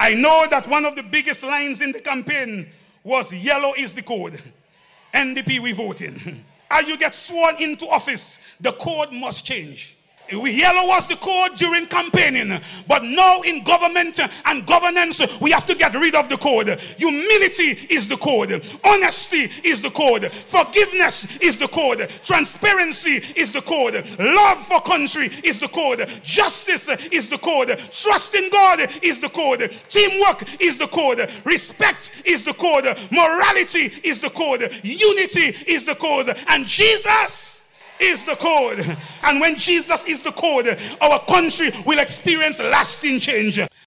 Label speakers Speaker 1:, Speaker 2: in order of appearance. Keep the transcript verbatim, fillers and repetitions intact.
Speaker 1: I know that one of the biggest lines in the campaign was yellow is the code. N D P we voting. As you get sworn into office, the code must change. Yellow was the code during campaigning, but now in government and governance, we have to get rid of the code. Humility is the code. Honesty is the code. Forgiveness is the code. Transparency is the code. Love for country is the code. Justice is the code. Trust in God is the code. Teamwork is the code. Respect is the code. Morality is the code. Unity is the code. And Jesus is the code. And when Jesus is the code, our country will experience lasting change.